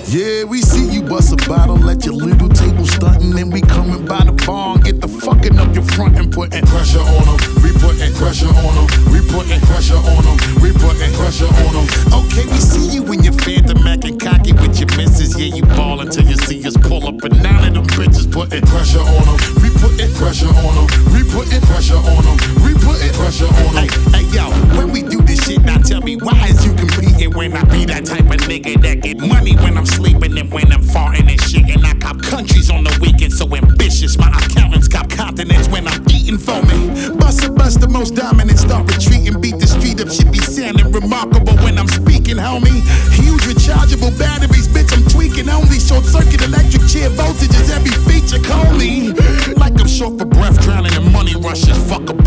Yeah, we see you bust a bottle at your little table stunting, and we coming by the bar and get the fucking up your front and putting pressure on them. We putting pressure on them. We putting pressure on them. We putting pressure on them. Okay, we see you when you're Phantom Mac and cocky with your misses. Yeah, you ballin' till you see us pull up, and none of them bitches putting pressure on them. We putting pressure on them. We putting pressure on them. We putting pressure on them. Hey, yo, when we do this shit, now tell me why is you competing when I be that type of nigga that get money when I'm sleeping and when I'm farting and shit, and I cop countries on the weekend, so ambitious. My accountants cop continents when I'm eating for me. Bust the most dominant, start retreating, beat the street up, shit be sounding remarkable when I'm speaking, homie. Huge rechargeable batteries, bitch, I'm tweaking only. Short circuit electric chair voltages, every feature, call me. Like I'm short for breath, drowning in money rushes, fuck a